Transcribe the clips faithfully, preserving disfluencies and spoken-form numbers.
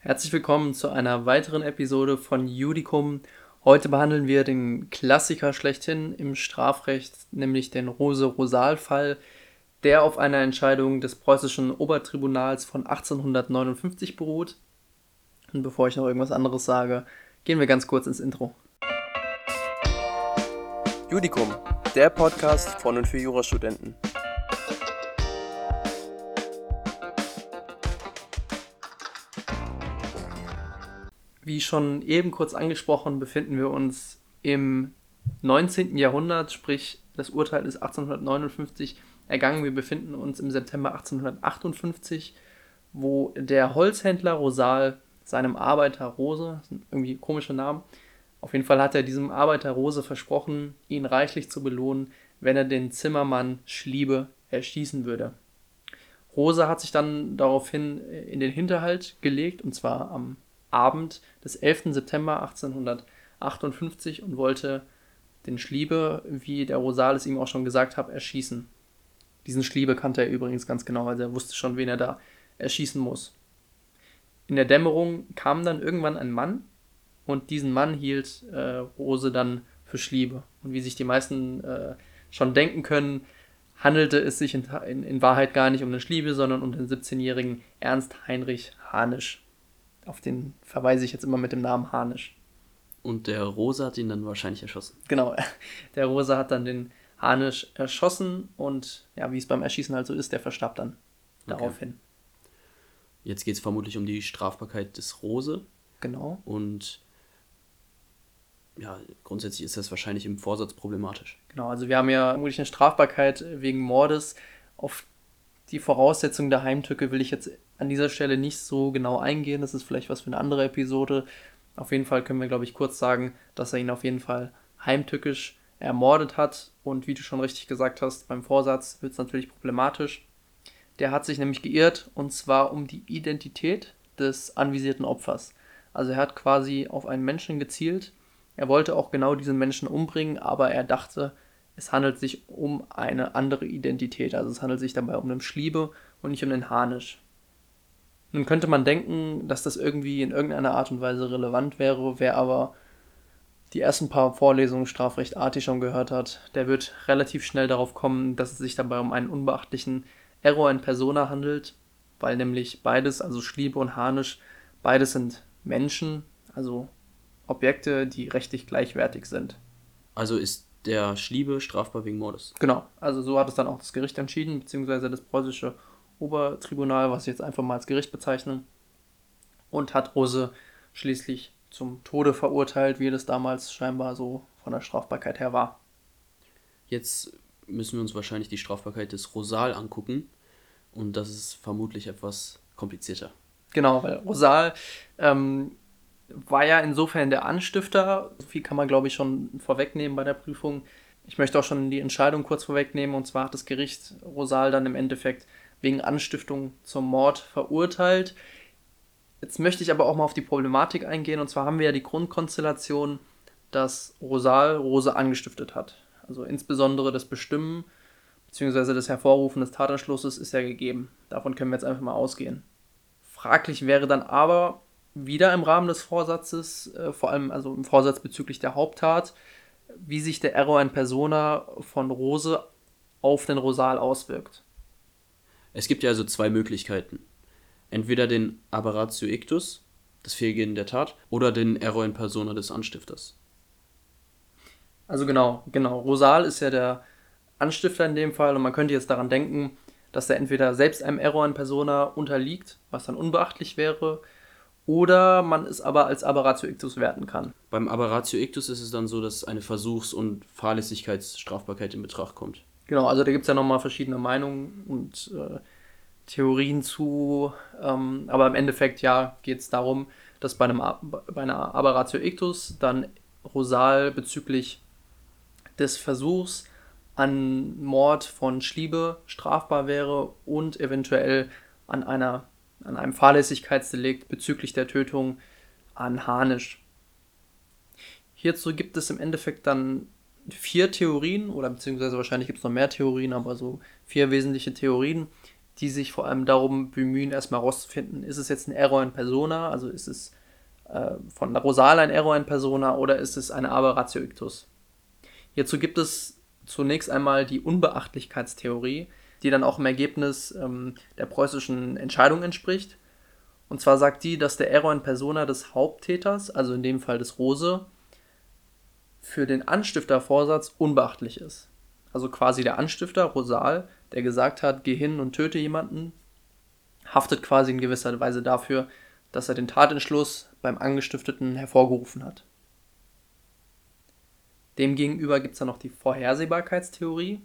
Herzlich willkommen zu einer weiteren Episode von Judicum. Heute behandeln wir den Klassiker schlechthin im Strafrecht, nämlich den Rose-Rosal-Fall, der auf einer Entscheidung des preußischen Obertribunals von achtzehnhundertneunundfünfzig beruht. Und bevor ich noch irgendwas anderes sage, gehen wir ganz kurz ins Intro. Judicum, der Podcast von und für Jurastudenten. Wie schon eben kurz angesprochen, befinden wir uns im neunzehnten Jahrhundert, sprich das Urteil ist achtzehnhundertneunundfünfzig ergangen. Wir befinden uns im September achtzehnhundertachtundfünfzig, wo der Holzhändler Rosal seinem Arbeiter Rose, das sind irgendwie komische Namen, auf jeden Fall hat er diesem Arbeiter Rose versprochen, ihn reichlich zu belohnen, wenn er den Zimmermann Schliebe erschießen würde. Rose hat sich dann daraufhin in den Hinterhalt gelegt, und zwar am Abend des elften September achtzehnhundertachtundfünfzig und wollte den Schliebe, wie der Rosal es ihm auch schon gesagt hat, erschießen. Diesen Schliebe kannte er übrigens ganz genau, also er wusste schon, wen er da erschießen muss. In der Dämmerung kam dann irgendwann ein Mann und diesen Mann hielt äh, Rose dann für Schliebe. Und wie sich die meisten äh, schon denken können, handelte es sich in, in, in Wahrheit gar nicht um den Schliebe, sondern um den siebzehnjährigen Ernst Heinrich Hanisch. Auf den verweise ich jetzt immer mit dem Namen Hanisch. Und der Rose hat ihn dann wahrscheinlich erschossen. Genau, der Rose hat dann den Hanisch erschossen und ja, wie es beim Erschießen halt so ist, der verstarb dann daraufhin. Okay. Jetzt geht es vermutlich um die Strafbarkeit des Rose. Genau. Und ja, grundsätzlich ist das wahrscheinlich im Vorsatz problematisch. Genau, also wir haben ja vermutlich eine Strafbarkeit wegen Mordes. Auf die Voraussetzung der Heimtücke will ich jetzt an dieser Stelle nicht so genau eingehen. Das ist vielleicht was für eine andere Episode. Auf jeden Fall können wir, glaube ich, kurz sagen, dass er ihn auf jeden Fall heimtückisch ermordet hat. Und wie du schon richtig gesagt hast, beim Vorsatz wird es natürlich problematisch. Der hat sich nämlich geirrt, und zwar um die Identität des anvisierten Opfers. Also er hat quasi auf einen Menschen gezielt. Er wollte auch genau diesen Menschen umbringen, aber er dachte, es handelt sich um eine andere Identität. Also es handelt sich dabei um den Schliebe und nicht um den Hanisch. Nun könnte man denken, dass das irgendwie in irgendeiner Art und Weise relevant wäre. Wer aber die ersten paar Vorlesungen Strafrecht A T schon gehört hat, der wird relativ schnell darauf kommen, dass es sich dabei um einen unbeachtlichen Error in persona handelt, weil nämlich beides, also Schliebe und Hanisch, beides sind Menschen, also Objekte, die rechtlich gleichwertig sind. Also ist der Schliebe strafbar wegen Mordes? Genau, also so hat es dann auch das Gericht entschieden, beziehungsweise das preußische Obertribunal, was ich jetzt einfach mal als Gericht bezeichne, und hat Rose schließlich zum Tode verurteilt, wie das damals scheinbar so von der Strafbarkeit her war. Jetzt müssen wir uns wahrscheinlich die Strafbarkeit des Rosal angucken, und das ist vermutlich etwas komplizierter. Genau, weil Rosal ähm, war ja insofern der Anstifter, so viel kann man glaube ich schon vorwegnehmen bei der Prüfung. Ich möchte auch schon die Entscheidung kurz vorwegnehmen, und zwar hat das Gericht Rosal dann im Endeffekt wegen Anstiftung zum Mord verurteilt. Jetzt möchte ich aber auch mal auf die Problematik eingehen, und zwar haben wir ja die Grundkonstellation, dass Rosal Rose angestiftet hat. Also insbesondere das Bestimmen bzw. das Hervorrufen des Tatentschlusses ist ja gegeben. Davon können wir jetzt einfach mal ausgehen. Fraglich wäre dann aber wieder im Rahmen des Vorsatzes, äh, vor allem also im Vorsatz bezüglich der Haupttat, wie sich der Error in persona von Rose auf den Rosal auswirkt. Es gibt ja also zwei Möglichkeiten. Entweder den Aberratio ictus, das Fehlgehen der Tat, oder den Error in persona des Anstifters. Also genau, genau. Rosal ist ja der Anstifter in dem Fall, und man könnte jetzt daran denken, dass er entweder selbst einem Error in persona unterliegt, was dann unbeachtlich wäre, oder man es aber als Aberratio ictus werten kann. Beim Aberratio ictus ist es dann so, dass eine Versuchs- und Fahrlässigkeitsstrafbarkeit in Betracht kommt. Genau, also da gibt es ja nochmal verschiedene Meinungen und äh, Theorien zu, ähm, aber im Endeffekt ja geht es darum, dass bei, einem, bei einer Aberratio ictus dann Rosal bezüglich des Versuchs an Mord von Schliebe strafbar wäre und eventuell an, einer, an einem Fahrlässigkeitsdelikt bezüglich der Tötung an Hanisch. Hierzu gibt es im Endeffekt dann vier Theorien, oder beziehungsweise wahrscheinlich gibt es noch mehr Theorien, aber so vier wesentliche Theorien, die sich vor allem darum bemühen, erstmal herauszufinden, ist es jetzt ein Error in persona, also ist es äh, von der Rosal ein Error in persona oder ist es eine Aberratio ictus. Hierzu gibt es zunächst einmal die Unbeachtlichkeitstheorie, die dann auch im Ergebnis ähm, der preußischen Entscheidung entspricht. Und zwar sagt die, dass der Error in persona des Haupttäters, also in dem Fall des Rose, für den Anstiftervorsatz unbeachtlich ist. Also quasi der Anstifter, Rosal, der gesagt hat, geh hin und töte jemanden, haftet quasi in gewisser Weise dafür, dass er den Tatentschluss beim Angestifteten hervorgerufen hat. Demgegenüber gibt es dann noch die Vorhersehbarkeitstheorie.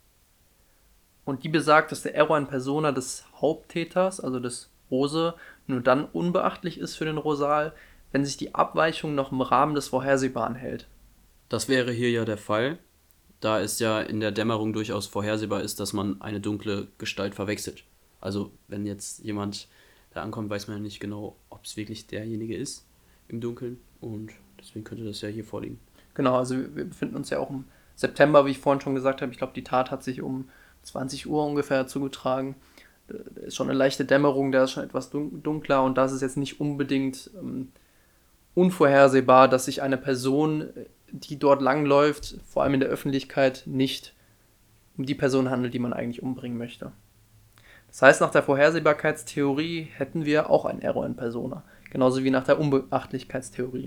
Und die besagt, dass der Error in persona des Haupttäters, also des Rose, nur dann unbeachtlich ist für den Rosal, wenn sich die Abweichung noch im Rahmen des Vorhersehbaren hält. Das wäre hier ja der Fall, da es ja in der Dämmerung durchaus vorhersehbar ist, dass man eine dunkle Gestalt verwechselt. Also wenn jetzt jemand da ankommt, weiß man ja nicht genau, ob es wirklich derjenige ist im Dunkeln, und deswegen könnte das ja hier vorliegen. Genau, also wir befinden uns ja auch im September, wie ich vorhin schon gesagt habe. Ich glaube, die Tat hat sich um zwanzig Uhr ungefähr zugetragen. Da ist schon eine leichte Dämmerung, da ist schon etwas dunkler, und da ist es jetzt nicht unbedingt ähm, unvorhersehbar, dass sich eine Person, die dort langläuft, vor allem in der Öffentlichkeit, nicht um die Person handelt, die man eigentlich umbringen möchte. Das heißt, nach der Vorhersehbarkeitstheorie hätten wir auch einen Error in persona, genauso wie nach der Unbeachtlichkeitstheorie.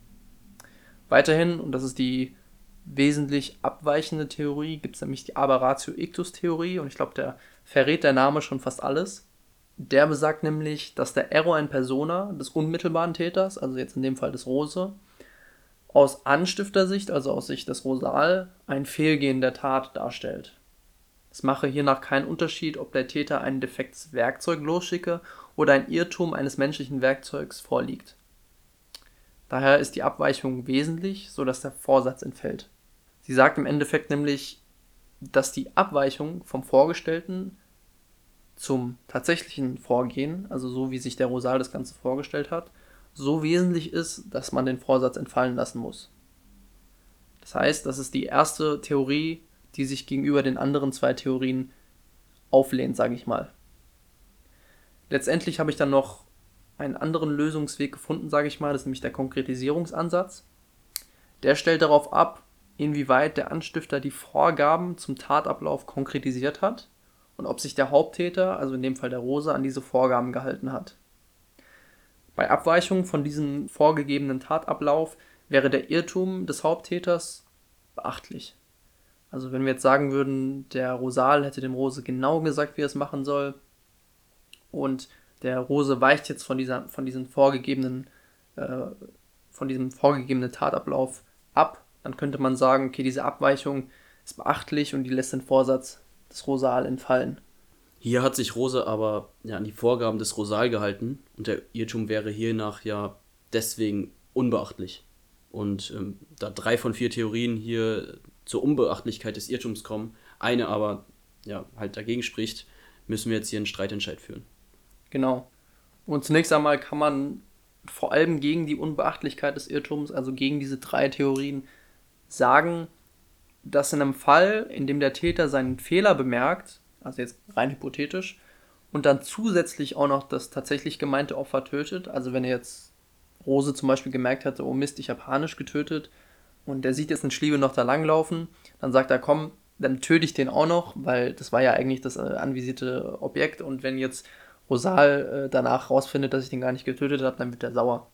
Weiterhin, und das ist die wesentlich abweichende Theorie, gibt es nämlich die Aberratio ictus Theorie, und ich glaube, der verrät der Name schon fast alles. Der besagt nämlich, dass der Error in persona des unmittelbaren Täters, also jetzt in dem Fall des Rose, aus Anstiftersicht, also aus Sicht des Rosal, ein Fehlgehen der Tat darstellt. Es mache hiernach keinen Unterschied, ob der Täter ein defektes Werkzeug losschicke oder ein Irrtum eines menschlichen Werkzeugs vorliegt. Daher ist die Abweichung wesentlich, sodass der Vorsatz entfällt. Sie sagt im Endeffekt nämlich, dass die Abweichung vom Vorgestellten zum tatsächlichen Vorgehen, also so wie sich der Rosal das Ganze vorgestellt hat, so wesentlich ist, dass man den Vorsatz entfallen lassen muss. Das heißt, das ist die erste Theorie, die sich gegenüber den anderen zwei Theorien auflehnt, sage ich mal. Letztendlich habe ich dann noch einen anderen Lösungsweg gefunden, sage ich mal, das ist nämlich der Konkretisierungsansatz. Der stellt darauf ab, inwieweit der Anstifter die Vorgaben zum Tatablauf konkretisiert hat und ob sich der Haupttäter, also in dem Fall der Rose, an diese Vorgaben gehalten hat. Bei Abweichung von diesem vorgegebenen Tatablauf wäre der Irrtum des Haupttäters beachtlich. Also wenn wir jetzt sagen würden, der Rosal hätte dem Rose genau gesagt, wie er es machen soll, und der Rose weicht jetzt von dieser, von diesem vorgegebenen, äh, von diesem vorgegebenen Tatablauf ab, dann könnte man sagen, okay, diese Abweichung ist beachtlich und die lässt den Vorsatz des Rosal entfallen. Hier hat sich Rose aber ja an die Vorgaben des Rosal gehalten, und der Irrtum wäre hiernach ja deswegen unbeachtlich. Und ähm, da drei von vier Theorien hier zur Unbeachtlichkeit des Irrtums kommen, eine aber ja halt dagegen spricht, müssen wir jetzt hier einen Streitentscheid führen. Genau. Und zunächst einmal kann man vor allem gegen die Unbeachtlichkeit des Irrtums, also gegen diese drei Theorien, sagen, dass in einem Fall, in dem der Täter seinen Fehler bemerkt, also jetzt rein hypothetisch, und dann zusätzlich auch noch das tatsächlich gemeinte Opfer tötet, also wenn er jetzt Rose zum Beispiel gemerkt hätte, oh Mist, ich habe Harnisch getötet, und der sieht jetzt einen Schliebe noch da langlaufen, dann sagt er, komm, dann töte ich den auch noch, weil das war ja eigentlich das äh, anvisierte Objekt, und wenn jetzt Rosal äh, danach rausfindet, dass ich den gar nicht getötet habe, dann wird er sauer.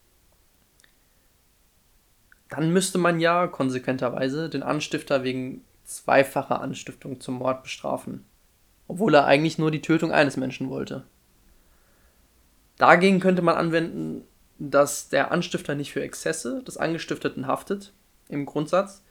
Dann müsste man ja konsequenterweise den Anstifter wegen zweifacher Anstiftung zum Mord bestrafen, obwohl er eigentlich nur die Tötung eines Menschen wollte. Dagegen könnte man anwenden, dass der Anstifter nicht für Exzesse des Angestifteten haftet, im Grundsatz.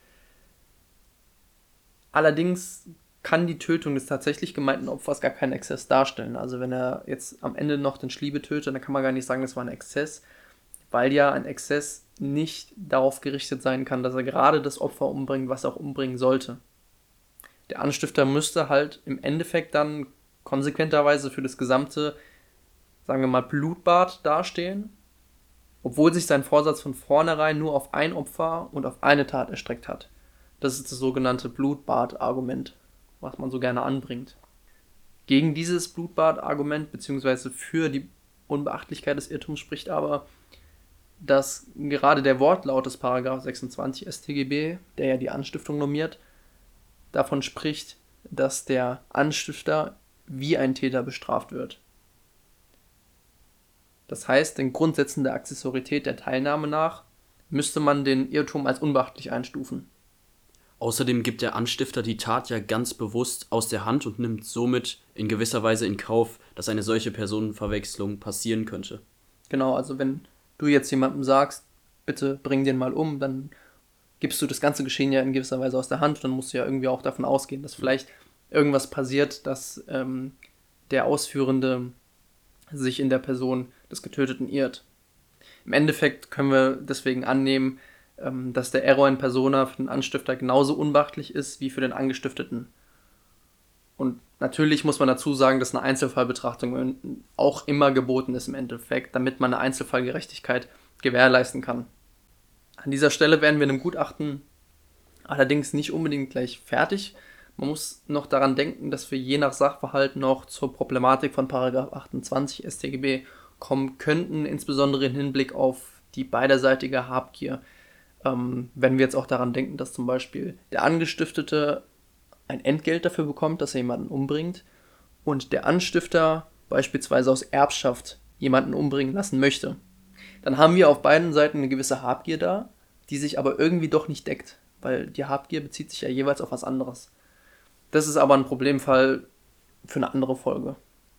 Allerdings kann die Tötung des tatsächlich gemeinten Opfers gar keinen Exzess darstellen. Also wenn er jetzt am Ende noch den Schliebe tötet, dann kann man gar nicht sagen, das war ein Exzess, weil ja ein Exzess nicht darauf gerichtet sein kann, dass er gerade das Opfer umbringt, was er auch umbringen sollte. Der Anstifter müsste halt im Endeffekt dann konsequenterweise für das gesamte, sagen wir mal, Blutbad dastehen, obwohl sich sein Vorsatz von vornherein nur auf ein Opfer und auf eine Tat erstreckt hat. Das ist das sogenannte Blutbad-Argument, was man so gerne anbringt. Gegen dieses Blutbad-Argument beziehungsweise für die Unbeachtlichkeit des Irrtums spricht aber, dass gerade der Wortlaut des Paragraph sechsundzwanzig S t G B, der ja die Anstiftung normiert, davon spricht, dass der Anstifter wie ein Täter bestraft wird. Das heißt, den Grundsätzen der Accessorität der Teilnahme nach müsste man den Irrtum als unbeachtlich einstufen. Außerdem gibt der Anstifter die Tat ja ganz bewusst aus der Hand und nimmt somit in gewisser Weise in Kauf, dass eine solche Personenverwechslung passieren könnte. Genau, also wenn du jetzt jemandem sagst, bitte bring den mal um, dann gibst du das ganze Geschehen ja in gewisser Weise aus der Hand, dann musst du ja irgendwie auch davon ausgehen, dass vielleicht irgendwas passiert, dass ähm, der Ausführende sich in der Person des Getöteten irrt. Im Endeffekt können wir deswegen annehmen, ähm, dass der Error in persona für den Anstifter genauso unbeachtlich ist wie für den Angestifteten. Und natürlich muss man dazu sagen, dass eine Einzelfallbetrachtung auch immer geboten ist im Endeffekt, damit man eine Einzelfallgerechtigkeit gewährleisten kann. An dieser Stelle werden wir in einem Gutachten allerdings nicht unbedingt gleich fertig. Man muss noch daran denken, dass wir je nach Sachverhalt noch zur Problematik von Paragraph achtundzwanzig S t G B kommen könnten, insbesondere im Hinblick auf die beiderseitige Habgier. Ähm, wenn wir jetzt auch daran denken, dass zum Beispiel der Angestiftete ein Entgelt dafür bekommt, dass er jemanden umbringt und der Anstifter beispielsweise aus Erbschaft jemanden umbringen lassen möchte, dann haben wir auf beiden Seiten eine gewisse Habgier da, die sich aber irgendwie doch nicht deckt, weil die Habgier bezieht sich ja jeweils auf was anderes. Das ist aber ein Problemfall für eine andere Folge.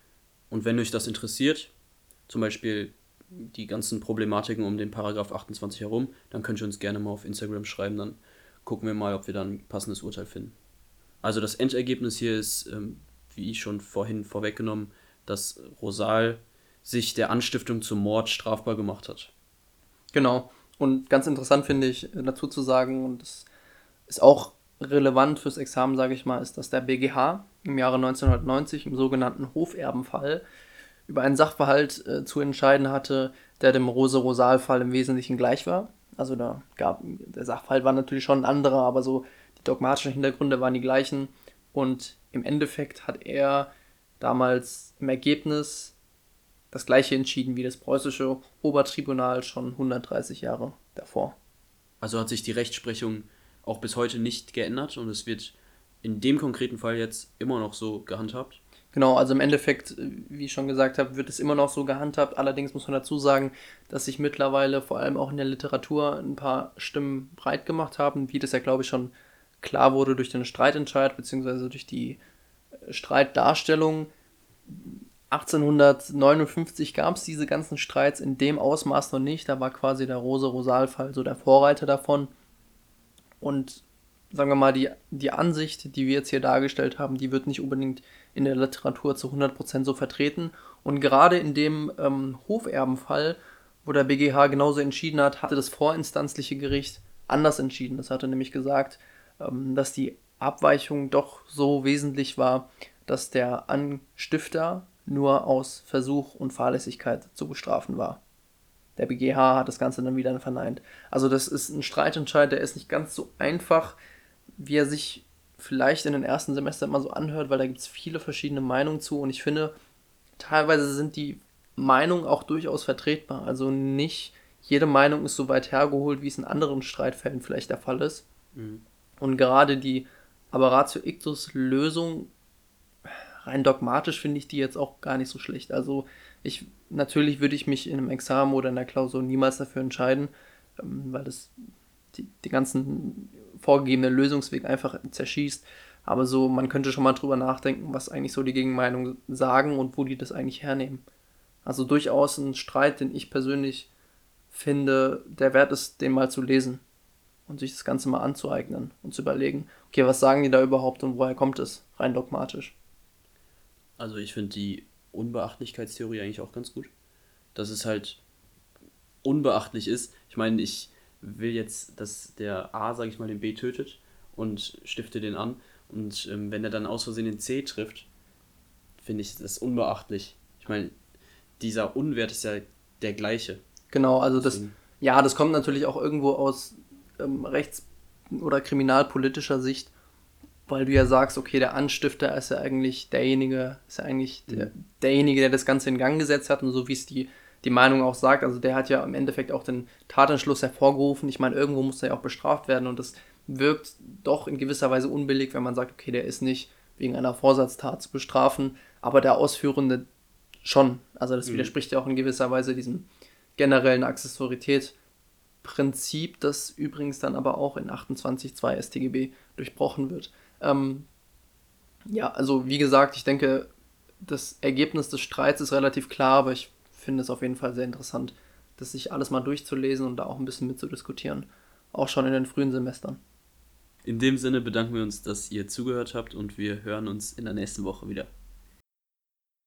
Und wenn euch das interessiert, zum Beispiel die ganzen Problematiken um den Paragraph achtundzwanzig herum, dann könnt ihr uns gerne mal auf Instagram schreiben, dann gucken wir mal, ob wir dann ein passendes Urteil finden. Also das Endergebnis hier ist, ähm, wie ich schon vorhin vorweggenommen, dass Rosal sich der Anstiftung zum Mord strafbar gemacht hat. Genau. Und ganz interessant finde ich dazu zu sagen, und das ist auch relevant fürs Examen, sage ich mal, ist, dass der B G H im Jahre neunzehnhundertneunzig im sogenannten Hoferbenfall über einen Sachverhalt äh, zu entscheiden hatte, der dem Rose-Rosal-Fall im Wesentlichen gleich war. Also da gab, der Sachverhalt war natürlich schon ein anderer, aber so die dogmatischen Hintergründe waren die gleichen. Und im Endeffekt hat er damals im Ergebnis das gleiche entschieden wie das preußische Obertribunal schon hundertdreißig Jahre davor. Also hat sich die Rechtsprechung auch bis heute nicht geändert und es wird in dem konkreten Fall jetzt immer noch so gehandhabt? Genau, also im Endeffekt, wie ich schon gesagt habe, wird es immer noch so gehandhabt. Allerdings muss man dazu sagen, dass sich mittlerweile vor allem auch in der Literatur ein paar Stimmen breit gemacht haben, wie das ja, glaube ich, schon klar wurde durch den Streitentscheid bzw. durch die Streitdarstellung. achtzehnhundertneunundfünfzig gab es diese ganzen Streits in dem Ausmaß noch nicht. Da war quasi der Rose-Rosal-Fall so der Vorreiter davon. Und sagen wir mal, die, die Ansicht, die wir jetzt hier dargestellt haben, die wird nicht unbedingt in der Literatur zu hundert Prozent so vertreten. Und gerade in dem ähm, Hoferbenfall, wo der B G H genauso entschieden hat, hatte das vorinstanzliche Gericht anders entschieden. Das hatte nämlich gesagt, ähm, dass die Abweichung doch so wesentlich war, dass der Anstifter nur aus Versuch und Fahrlässigkeit zu bestrafen war. Der B G H hat das Ganze dann wieder verneint. Also das ist ein Streitentscheid, der ist nicht ganz so einfach, wie er sich vielleicht in den ersten Semestern mal so anhört, weil da gibt es viele verschiedene Meinungen zu und ich finde, teilweise sind die Meinungen auch durchaus vertretbar. Also nicht jede Meinung ist so weit hergeholt, wie es in anderen Streitfällen vielleicht der Fall ist. Mhm. Und gerade die Aberratio ictus Lösung, rein dogmatisch finde ich die jetzt auch gar nicht so schlecht. Also ich, natürlich würde ich mich in einem Examen oder in der Klausur niemals dafür entscheiden, weil das die, die ganzen vorgegebenen Lösungsweg einfach zerschießt. Aber so, man könnte schon mal drüber nachdenken, was eigentlich so die Gegenmeinungen sagen und wo die das eigentlich hernehmen. Also durchaus ein Streit, den ich persönlich finde, der wert ist, den mal zu lesen und sich das Ganze mal anzueignen und zu überlegen, okay, was sagen die da überhaupt und woher kommt es, rein dogmatisch. Also ich finde die Unbeachtlichkeitstheorie eigentlich auch ganz gut, dass es halt unbeachtlich ist. Ich meine, ich will jetzt, dass der A, sage ich mal, den B tötet und stifte den an und ähm, wenn er dann aus Versehen den C trifft, finde ich das unbeachtlich. Ich meine, dieser Unwert ist ja der gleiche. Genau, also das, ja, das kommt natürlich auch irgendwo aus ähm, rechts- oder kriminalpolitischer Sicht, weil du ja sagst, okay, der Anstifter ist ja eigentlich derjenige, ist ja eigentlich der, mhm. derjenige, der das Ganze in Gang gesetzt hat und so wie es die, die Meinung auch sagt, also der hat ja im Endeffekt auch den Tatentschluss hervorgerufen. Ich meine, irgendwo muss er ja auch bestraft werden und das wirkt doch in gewisser Weise unbillig, wenn man sagt, okay, der ist nicht wegen einer Vorsatztat zu bestrafen, aber der Ausführende schon. Also das mhm. widerspricht ja auch in gewisser Weise diesem generellen Accessoritätsprinzip, das übrigens dann aber auch in achtundzwanzig Absatz zwei S t G B durchbrochen wird. Ähm, ja, also wie gesagt, ich denke, das Ergebnis des Streits ist relativ klar, aber ich finde es auf jeden Fall sehr interessant, das sich alles mal durchzulesen und da auch ein bisschen mitzudiskutieren. Auch schon in den frühen Semestern. In dem Sinne bedanken wir uns, dass ihr zugehört habt und wir hören uns in der nächsten Woche wieder.